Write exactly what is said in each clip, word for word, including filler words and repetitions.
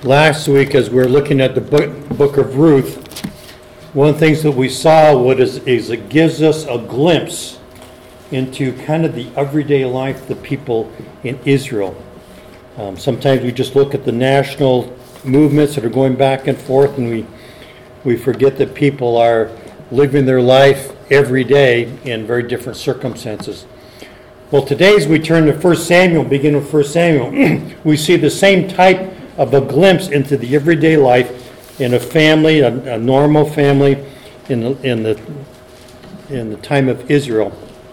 Last week, as we were looking at the book, book of Ruth, one of the things that we saw what is, is it gives us a glimpse into kind of the everyday life of the people in Israel. Um, sometimes we just look at the national movements that are going back and forth, and we we forget that people are living their life every day in very different circumstances. Well, today as we turn to First Samuel, begin with First Samuel, we see the same type of a glimpse into the everyday life in a family, a, a normal family in the, in the in the time of Israel.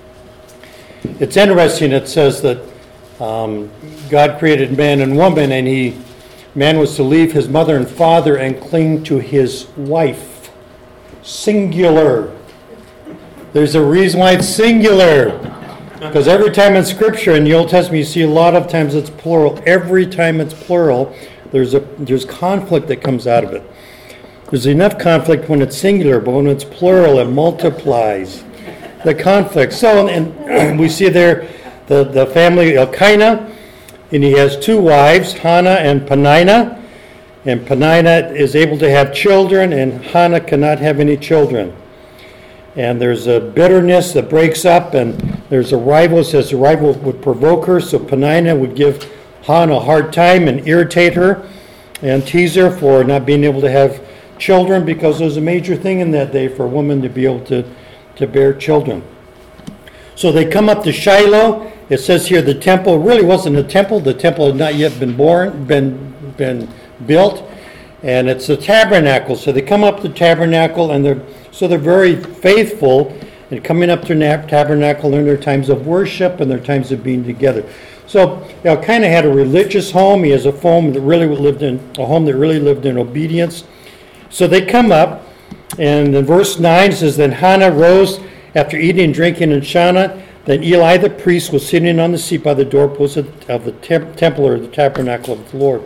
It's interesting. It says that um, God created man and woman, and he man was to leave his mother and father and cling to his wife. Singular. There's a reason why it's singular. Because every time in Scripture, in the Old Testament, you see a lot of times it's plural. Every time it's plural, there's a there's conflict that comes out of it. There's enough conflict when it's singular, but when it's plural, it multiplies the conflict. So, and we see there the, the family Elkanah, and he has two wives, Hannah and Peninnah. And Peninnah is able to have children, and Hannah cannot have any children. And there's a bitterness that breaks up, and there's a rival. It says the rival would provoke her, so Peninnah would give Hannah a hard time and irritate her and tease her for not being able to have children, because it was a major thing in that day for a woman to be able to, to bear children. So they come up to Shiloh. It says here the temple really wasn't a temple. The temple had not yet been born, been been built, and it's a tabernacle. So they come up to the tabernacle, and they're so they're very faithful in coming up to the tabernacle in their times of worship and their times of being together. So Elkanah had a religious home. He has a home that really lived in a home that really lived in obedience. So they come up, and in verse nine it says, "Then Hannah rose after eating and drinking in Shiloh. Then Eli the priest was sitting on the seat by the doorpost of the temp- temple or the tabernacle of the Lord.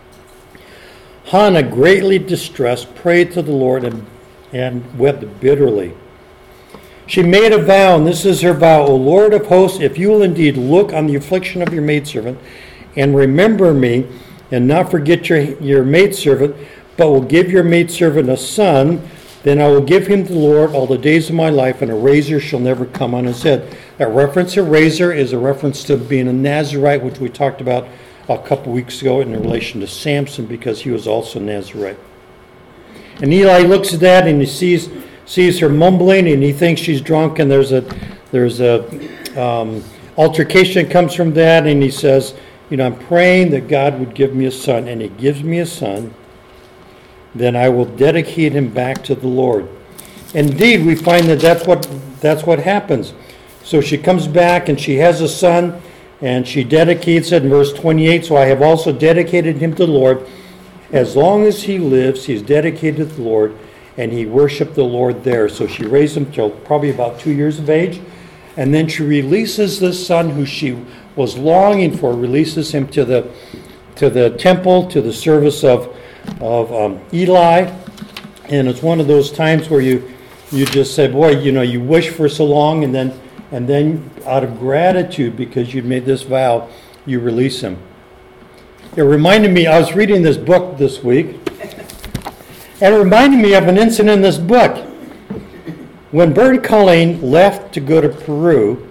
Hannah, greatly distressed, prayed to the Lord and, and wept bitterly. She made a vow, and this is her vow: O Lord of hosts, if you will indeed look on the affliction of your maidservant and remember me, and not forget your, your maidservant, but will give your maidservant a son, then I will give him to the Lord all the days of my life, and a razor shall never come on his head." That reference to razor is a reference to being a Nazirite, which we talked about a couple weeks ago in relation to Samson, because he was also Nazirite. And Eli looks at that, and he sees sees her mumbling, and he thinks she's drunk, and there's a there's a um, altercation that comes from that, and he says, you know, I'm praying that God would give me a son, and he gives me a son, then I will dedicate him back to the Lord. Indeed, we find that that's what that's what happens. So she comes back, and she has a son, and she dedicates it in verse twenty-eight. So I have also dedicated him to the Lord. As long as he lives, he's dedicated to the Lord, and he worshiped the Lord there. So she raised him till probably about two years of age, and then she releases this son who she was longing for, releases him to the to the temple, to the service of of um, Eli. And it's one of those times where you you just say, boy, you know, you wish for so long, and then and then out of gratitude because you'd made this vow, you release him. It reminded me, I was reading this book this week, and it reminded me of an incident in this book. When Bert and Colleen left to go to Peru,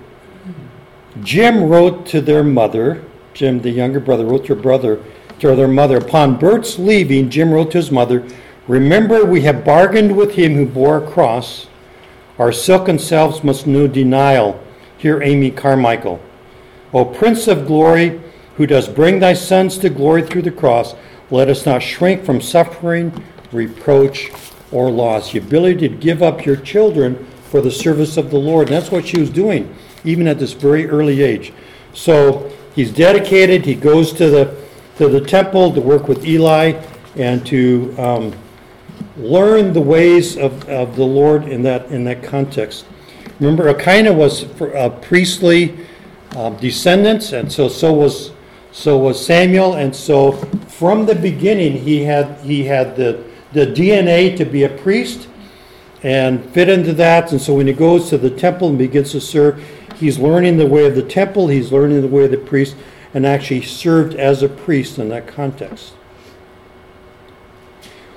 Jim wrote to their mother, Jim, the younger brother, wrote to her brother, to their mother. Upon Bert's leaving, Jim wrote to his mother, "Remember, we have bargained with him who bore a cross. Our silken selves must know denial. Here, Amy Carmichael. O Prince of Glory, who does bring thy sons to glory through the cross, let us not shrink from suffering, reproach, or loss." The ability to give up your children for the service of the Lord. And that's what she was doing, even at this very early age. So he's dedicated. He goes to the to the temple to work with Eli and to um, learn the ways of, of the Lord in that in that context. Remember, Elkanah was a priestly uh, descendants, and so so was so was Samuel, and so from the beginning he had he had the the D N A to be a priest and fit into that. And so when he goes to the temple and begins to serve, he's learning the way of the temple, he's learning the way of the priest, and actually served as a priest in that context.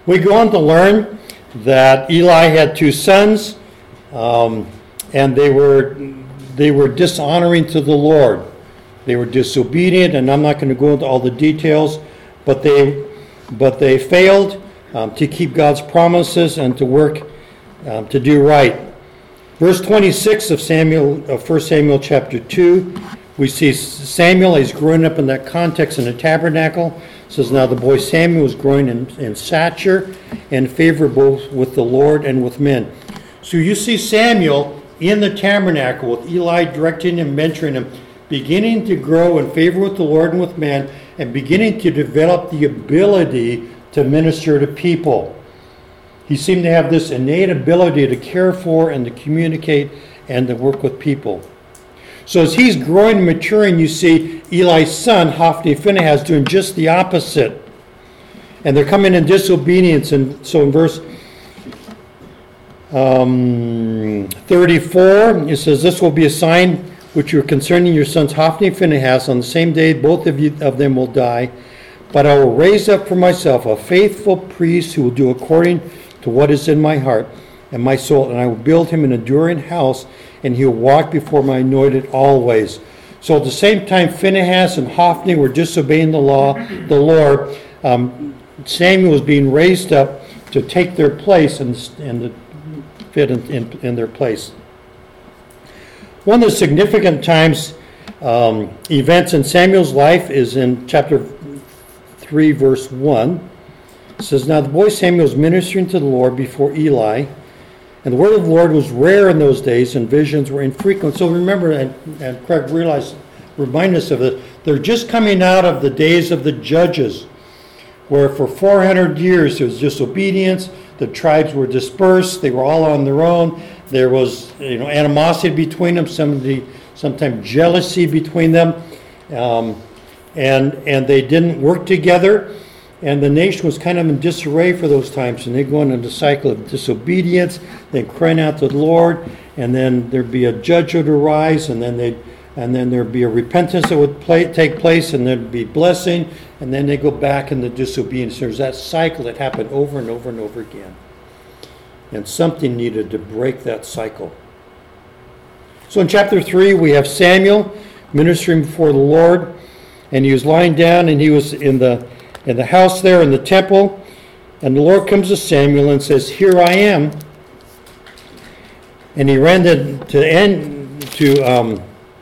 We go on to learn that Eli had two sons, um, and they were they were dishonoring to the Lord. They were disobedient, and I'm not going to go into all the details, but they but they failed um, to keep God's promises and to work um, to do right. Verse twenty-six of Samuel of First Samuel chapter two, we see Samuel. He's growing up in that context in the tabernacle. It says, now the boy Samuel was growing in, in stature and favorable with the Lord and with men. So you see Samuel in the tabernacle with Eli directing him, mentoring him, beginning to grow in favor with the Lord and with men, and beginning to develop the ability to minister to people. He seemed to have this innate ability to care for and to communicate and to work with people. So as he's growing and maturing, you see Eli's son, Hophni Phinehas, doing just the opposite. And they're coming in disobedience. And so in verse um, thirty-four, it says, this will be a sign which you're concerning your sons Hophni and Phinehas. On the same day, both of you of them will die. But I will raise up for myself a faithful priest who will do according to what is in my heart and my soul. And I will build him an enduring house, and he will walk before my anointed always. So at the same time, Phinehas and Hophni were disobeying the law, the Lord. Um, Samuel was being raised up to take their place and, and to fit in, in, in their place. One of the significant times, um, events in Samuel's life is in chapter three, verse one. It says, now the boy Samuel was ministering to the Lord before Eli, and the word of the Lord was rare in those days, and visions were infrequent. So remember, and, and Craig realized, remind us of it, they're just coming out of the days of the judges, where for four hundred years there was disobedience, the tribes were dispersed, they were all on their own, there was you know animosity between them, somebody, sometimes jealousy between them, um, and and they didn't work together. And the nation was kind of in disarray for those times, and they go into the cycle of disobedience, then crying out to the Lord, and then there'd be a judge would arise, and then they, and then there'd be a repentance that would play, take place, and there'd be blessing, and then they go back into disobedience. There's that cycle that happened over and over and over again, and something needed to break that cycle. So in chapter three, we have Samuel ministering before the Lord, and he was lying down, and he was in the in the house there in the temple, and the Lord comes to Samuel and says, here I am. And he ran to, to end to um,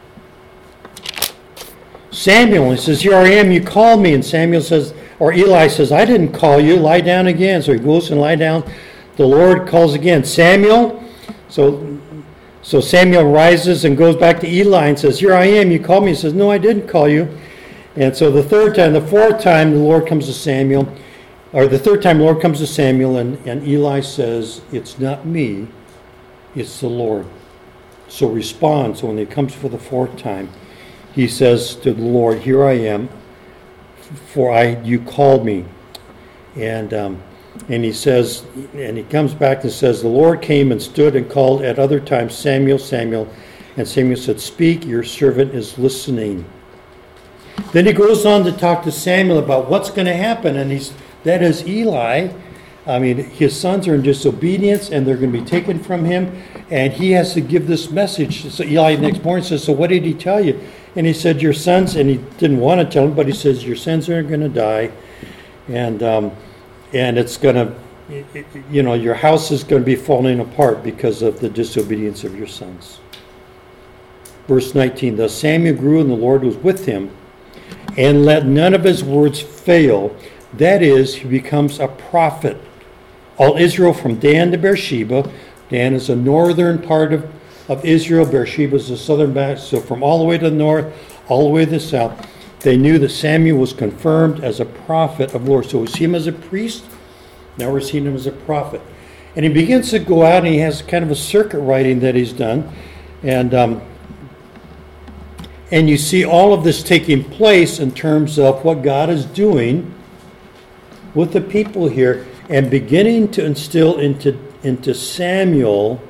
Samuel, and he says, here I am, you called me. And Samuel says, or Eli says, I didn't call you, lie down again. So he goes and lie down. The Lord calls again, Samuel. So so Samuel rises and goes back to Eli and says, here I am, you called me. He says, no, I didn't call you. And so the third time, the fourth time, the Lord comes to Samuel, or the third time the Lord comes to Samuel, and, and Eli says, it's not me, it's the Lord. So respond. So when he comes for the fourth time, he says to the Lord, here I am, for I you called me. And um, and he says, and he comes back and says, the Lord came and stood and called at other times, Samuel, Samuel. And Samuel said, speak, your servant is listening. Then he goes on to talk to Samuel about what's going to happen, and he's that is Eli. I mean, his sons are in disobedience, and they're going to be taken from him, and he has to give this message. So Eli next morning says, so what did he tell you? And he said, your sons, and he didn't want to tell him, but he says, your sons are going to die, and um, and it's going to, you know, your house is going to be falling apart because of the disobedience of your sons. Verse nineteen, thus Samuel grew, and the Lord was with him, and let none of his words fail. That is, he becomes a prophet. All Israel from Dan to Beersheba. Dan is the northern part of, of Israel. Beersheba is the southern back. So from all the way to the north, all the way to the south, they knew that Samuel was confirmed as a prophet of the Lord. So we see him as a priest. Now we're seeing him as a prophet. And he begins to go out, and he has kind of a circuit riding that he's done. And um, And you see all of this taking place in terms of what God is doing with the people here, and beginning to instill into, into Samuel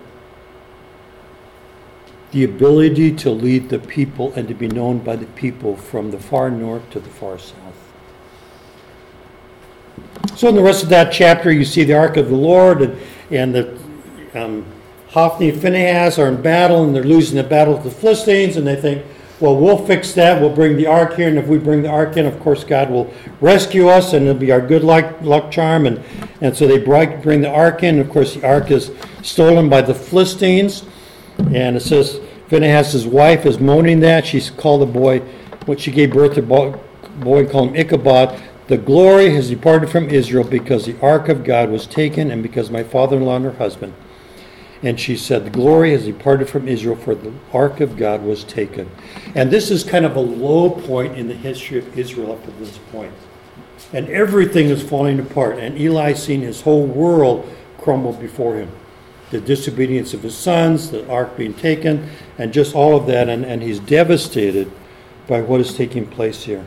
the ability to lead the people and to be known by the people from the far north to the far south. So in the rest of that chapter, you see the ark of the Lord, and, and the um, Hophni and Phinehas are in battle, and they're losing the battle with the Philistines, and they think, well, we'll fix that. We'll bring the ark here, and if we bring the ark in, of course, God will rescue us, and it'll be our good luck, luck charm. And, and so they bring the ark in. Of course, the ark is stolen by the Philistines, and it says Phinehas' wife is moaning that. She's called the boy, what she gave birth to, boy, boy called him Ichabod. The glory has departed from Israel because the ark of God was taken, and because my father-in-law and her husband. And she said, the glory has departed from Israel, for the ark of God was taken. And this is kind of a low point in the history of Israel up to this point. And everything is falling apart. And Eli seen his whole world crumble before him. The disobedience of his sons, the ark being taken, and just all of that. And, and he's devastated by what is taking place here.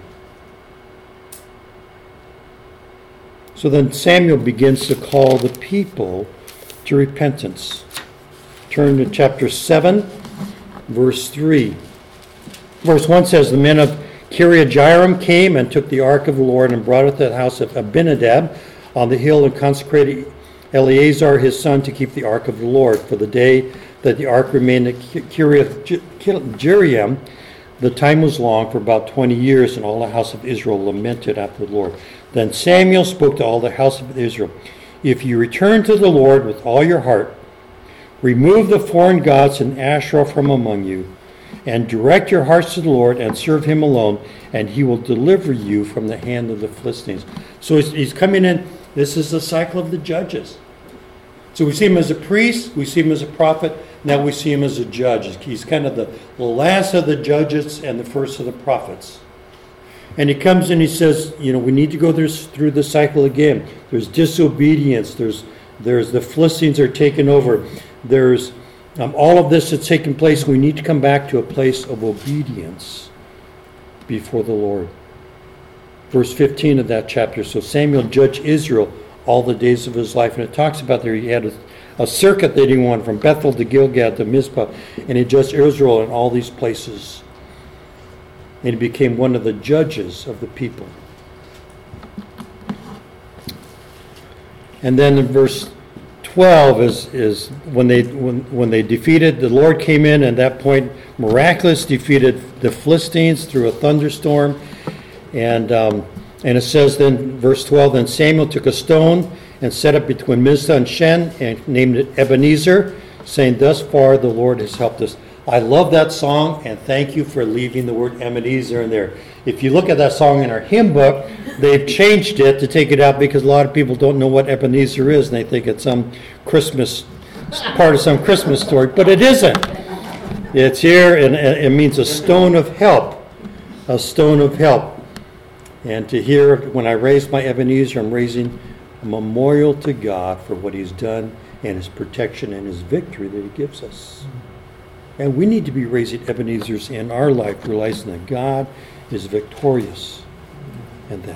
So then Samuel begins to call the people to repentance. Turn to chapter seven, verse three. Verse one says, the men of Kiriath-jearim came and took the ark of the Lord and brought it to the house of Abinadab on the hill, and consecrated Eleazar his son to keep the ark of the Lord. For the day that the ark remained at Kiriath-jearim, the time was long, for about twenty years, and all the house of Israel lamented after the Lord. Then Samuel spoke to all the house of Israel, if you return to the Lord with all your heart, remove the foreign gods and Asherah from among you, and direct your hearts to the Lord, and serve him alone, and he will deliver you from the hand of the Philistines. So he's, he's coming in. This is the cycle of the judges. So we see him as a priest, we see him as a prophet, now we see him as a judge. He's kind of the, the last of the judges and the first of the prophets. And he comes in, he says, you know, we need to go through the cycle again. There's disobedience, there's there's the Philistines are taken over. There's um, all of this that's taken place. We need to come back to a place of obedience before the Lord. Verse fifteen of that chapter. So Samuel judged Israel all the days of his life. And it talks about there he had a, a circuit that he went from Bethel to Gilgal to Mizpah. And he judged Israel in all these places. And he became one of the judges of the people. And then in verse twelve is, is when they when, when they defeated, the Lord came in, and at that point miraculously defeated the Philistines through a thunderstorm. And um, and it says then, verse twelve, then Samuel took a stone and set it between Mizpah and Shen and named it Ebenezer, saying, thus far the Lord has helped us. I love that song, and thank you for leaving the word Ebenezer in there. If you look at that song in our hymn book, they've changed it to take it out because a lot of people don't know what Ebenezer is, and they think it's some Christmas, part of some Christmas story, but it isn't. It's here, and it means a stone of help, a stone of help. And to hear, when I raise my Ebenezer, I'm raising a memorial to God for what he's done and his protection and his victory that he gives us. And we need to be raising Ebenezers in our life, realizing that God is victorious in that.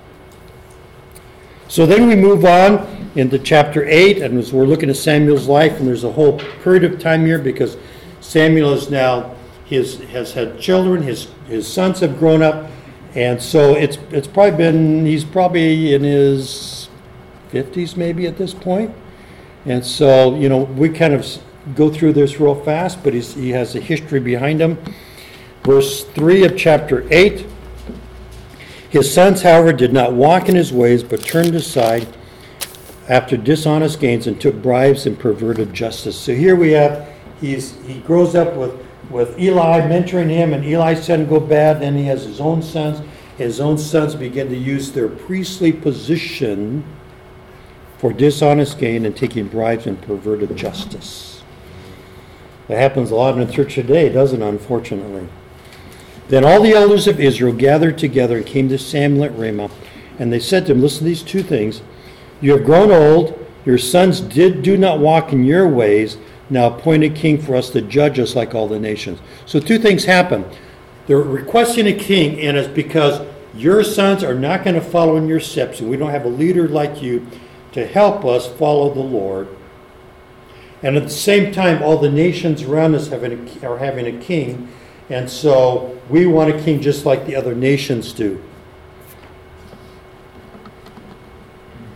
So then we move on into chapter eight, and as we're looking at Samuel's life, and there's a whole period of time here because Samuel is now, his, has had children, his, his sons have grown up, and so it's it's probably been, he's probably in his fifties maybe at this point. And so, you know, we kind of go through this real fast, but he's, he has a history behind him. Verse three of chapter eight. His sons, however, did not walk in his ways, but turned aside after dishonest gains and took bribes and perverted justice. So here we have, he's he grows up with, with Eli mentoring him, and Eli's son go bad. Then he has his own sons. His own sons begin to use their priestly position for dishonest gain and taking bribes and perverted justice. That happens a lot in the church today, doesn't it, unfortunately? Then all the elders of Israel gathered together and came to Samuel at Ramah, and they said to him, listen to these two things. You have grown old, your sons did do not walk in your ways, now appoint a king for us to judge us like all the nations. So two things happen. They're requesting a king, and it's because your sons are not going to follow in your steps, and we don't have a leader like you to help us follow the Lord. And at the same time, all the nations around us have a, are having a king. And so we want a king just like the other nations do.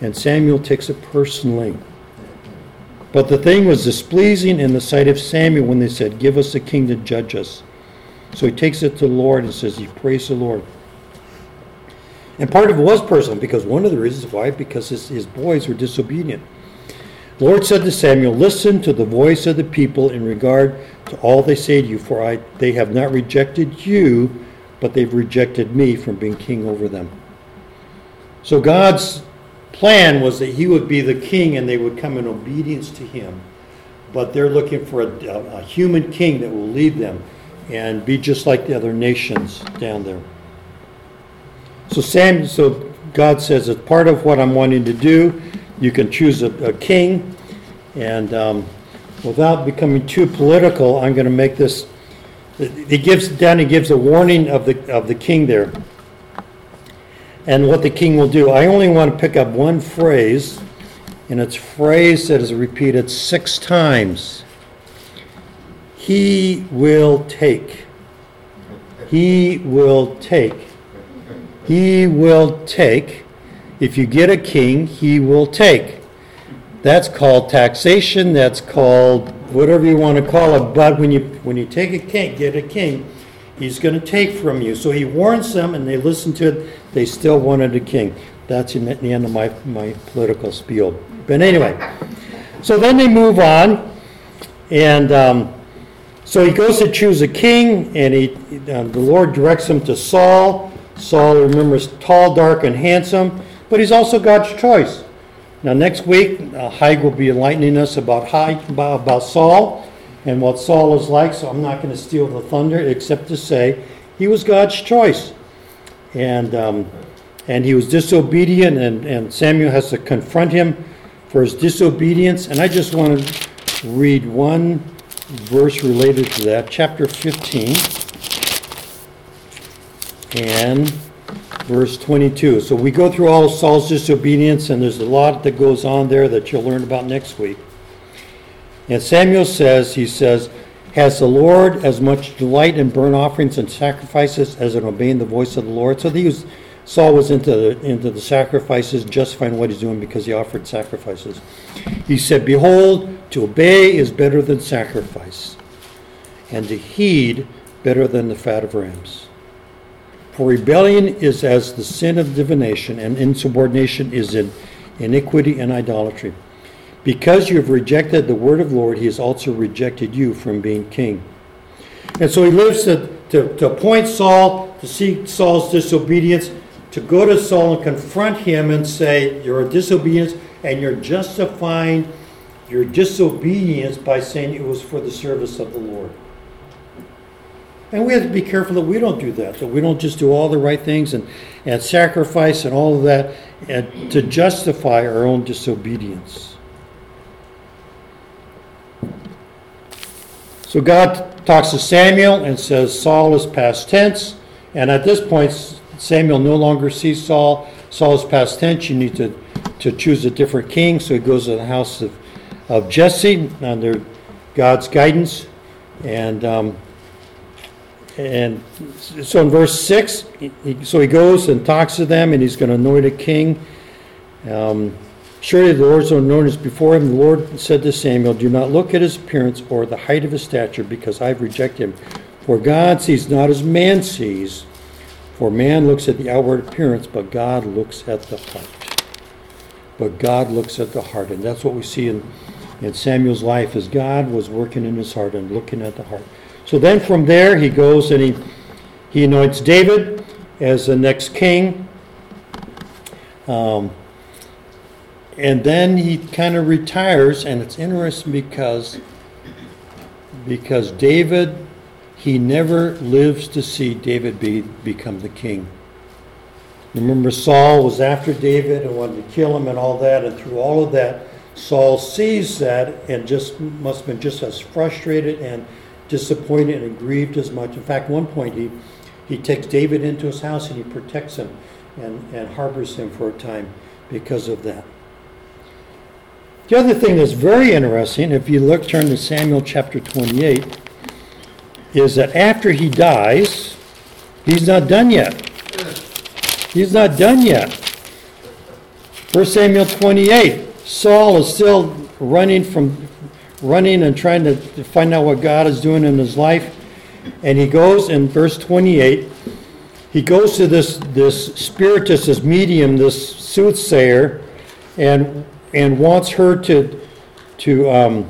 And Samuel takes it personally. But the thing was displeasing in the sight of Samuel when they said, give us a king to judge us. So he takes it to the Lord and says he prays the Lord. And part of it was personal, because one of the reasons why, because his, his boys were disobedient. The Lord said to Samuel, listen to the voice of the people in regard to all they say to you, for I, they have not rejected you, but they've rejected me from being king over them. So God's plan was that he would be the king and they would come in obedience to him. But they're looking for a, a, a human king that will lead them and be just like the other nations down there. So Sam, so God says, as part of what I'm wanting to do, you can choose a, a king. And um, without becoming too political, I'm going to make this. He gives down. He gives a warning of the of the king there, and what the king will do. I only want to pick up one phrase, and it's a phrase that is repeated six times. He will take. He will take. He will take. If you get a king, he will take. That's called taxation. That's called whatever you want to call it. But when you when you take a king, get a king, he's going to take from you. So he warns them, and they listen to it. They still wanted a king. That's in the end of my, my political spiel. But anyway, so then they move on, and um, so he goes to choose a king, and he uh, the Lord directs him to Saul. Saul, remember, is tall, dark, and handsome, but he's also God's choice. Now, next week, uh, Haig will be enlightening us about, Haig, about, about Saul and what Saul is like, so I'm not going to steal the thunder except to say he was God's choice. And um, and he was disobedient, and, and Samuel has to confront him for his disobedience. And I just want to read one verse related to that, chapter fifteen and verse twenty-two. So we go through all of Saul's disobedience, and there's a lot that goes on there that you'll learn about next week. And Samuel says, he says, has the Lord as much delight in burnt offerings and sacrifices as in obeying the voice of the Lord? So he was, Saul was into the, into the sacrifices, justifying what he's doing because he offered sacrifices. He said, behold, to obey is better than sacrifice, and to heed better than the fat of rams. For rebellion is as the sin of divination, and insubordination is in iniquity and idolatry. Because you have rejected the word of the Lord, he has also rejected you from being king. And so he lives to, to, to appoint Saul, to see Saul's disobedience, to go to Saul and confront him and say, you're a disobedience, and you're justifying your disobedience by saying it was for the service of the Lord. And we have to be careful that we don't do that, that we don't just do all the right things and, and sacrifice and all of that and to justify our own disobedience. So God talks to Samuel and says Saul is past tense. And at this point, Samuel no longer sees Saul. Saul is past tense. You need to, to choose a different king. So he goes to the house of, of Jesse under God's guidance. And um, and so in verse six, he, so he goes and talks to them, and he's going to anoint a king. Um, Surely the Lord's anointed is before him. The Lord said to Samuel, do not look at his appearance or the height of his stature, because I have rejected him. For God sees not as man sees. For man looks at the outward appearance, but God looks at the heart. But God looks at the heart. And that's what we see in, in Samuel's life, as God was working in his heart and looking at the heart. So then from there he goes and he, he anoints David as the next king. Um, and then he kind of retires, and it's interesting because, because David, he never lives to see David be, become the king. Remember, Saul was after David and wanted to kill him and all that, and through all of that, Saul sees that and just must have been just as frustrated and disappointed and grieved as much. In fact, one point he, he takes David into his house and he protects him and, and harbors him for a time because of that. The other thing that's very interesting, if you look, turn to Samuel chapter twenty-eight, is that after he dies, he's not done yet. He's not done yet. First Samuel twenty-eight. Saul is still running from running and trying to find out what God is doing in his life. And he goes in verse twenty-eight, he goes to this, this spiritist, this medium, this soothsayer, and and wants her to to um,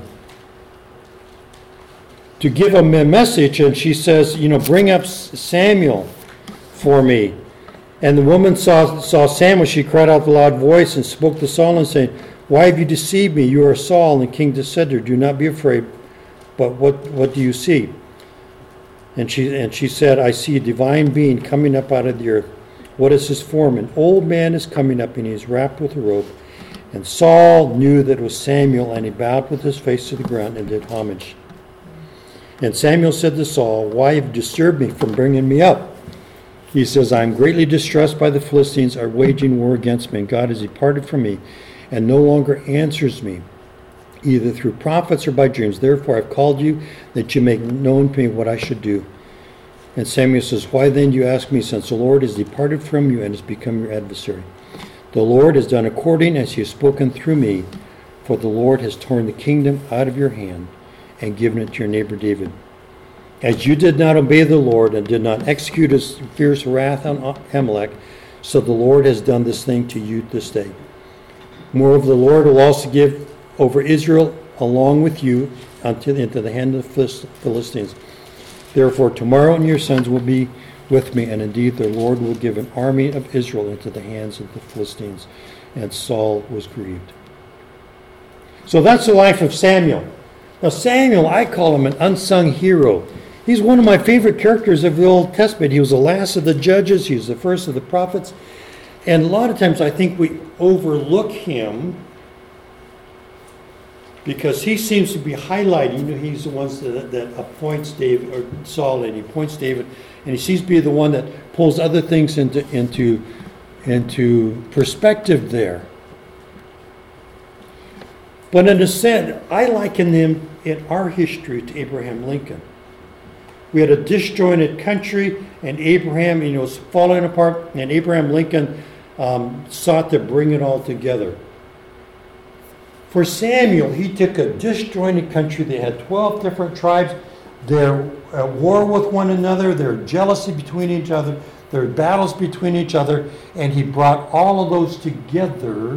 to give him a message. And she says, you know, bring up Samuel for me. And the woman saw saw Samuel. She cried out with a loud voice and spoke to Saul and saying, "Why have you deceived me? You are Saul." And the king said to her, "Do not be afraid. But what what do you see?" And she and she said, "I see a divine being coming up out of the earth. What is his form? An old man is coming up, and he is wrapped with a robe." And Saul knew that it was Samuel, and he bowed with his face to the ground and did homage. And Samuel said to Saul, "Why have you disturbed me from bringing me up?" He says, "I am greatly distressed by the Philistines are waging war against me, and God has departed from me and no longer answers me, either through prophets or by dreams. Therefore I've called you, that you make known to me what I should do." And Samuel says, "Why then do you ask me, since the Lord has departed from you and has become your adversary? The Lord has done according as he has spoken through me, for the Lord has torn the kingdom out of your hand and given it to your neighbor David. As you did not obey the Lord and did not execute his fierce wrath on Amalek, so the Lord has done this thing to you this day. Moreover, the Lord will also give over Israel along with you until into the hand of the Philistines. Therefore, tomorrow and your sons will be with me, and indeed the Lord will give an army of Israel into the hands of the Philistines." And Saul was grieved. So that's the life of Samuel. Now Samuel, I call him an unsung hero. He's one of my favorite characters of the Old Testament. He was the last of the judges. He was the first of the prophets. And a lot of times I think we overlook him because he seems to be highlighting, you know, he's the one that, that appoints David, or Saul, and he appoints David, and he seems to be the one that pulls other things into, into, into perspective there. But in a sense, I liken him in our history to Abraham Lincoln. We had a disjointed country, and Abraham, you know, was falling apart, and Abraham Lincoln um, sought to bring it all together. For Samuel, he took a disjointed country. They had twelve different tribes. They're at war with one another. There's jealousy between each other. There are battles between each other. And he brought all of those together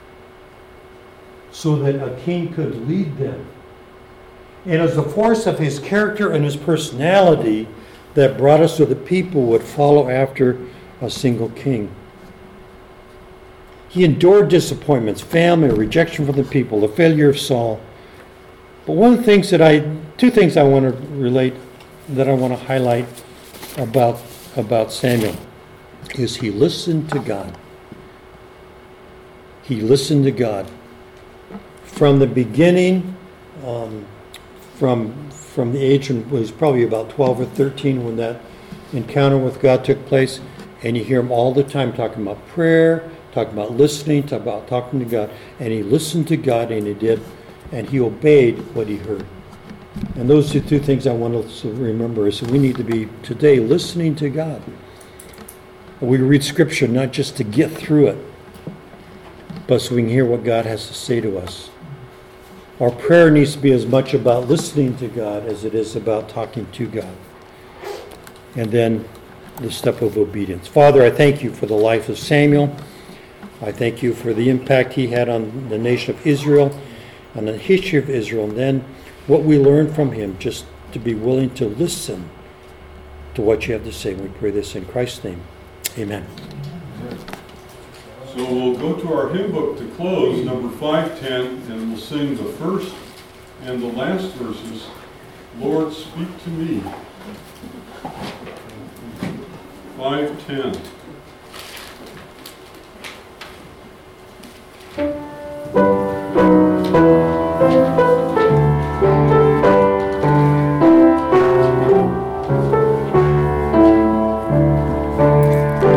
so that a king could lead them. And it was the force of his character and his personality that brought us so that people would follow after a single king. He endured disappointments, family, rejection from the people, the failure of Saul. But one of the things that I, two things I want to relate, that I want to highlight about, about Samuel is he listened to God. He listened to God. From the beginning, um, from, from the age when he was probably about twelve or thirteen when that encounter with God took place, and you hear him all the time talking about prayer, talking about listening, talking about talking to God. And he listened to God, and he did, and he obeyed what he heard. And those are two things I want us to remember is that we need to be today listening to God. We read Scripture not just to get through it, but so we can hear what God has to say to us. Our prayer needs to be as much about listening to God as it is about talking to God. And then the step of obedience. Father, I thank you for the life of Samuel. I thank you for the impact he had on the nation of Israel, on the history of Israel, and then what we learned from him, just to be willing to listen to what you have to say. We pray this in Christ's name. Amen. So we'll go to our hymn book to close, number five ten, and we'll sing the first and the last verses, "Lord, Speak to Me." five ten.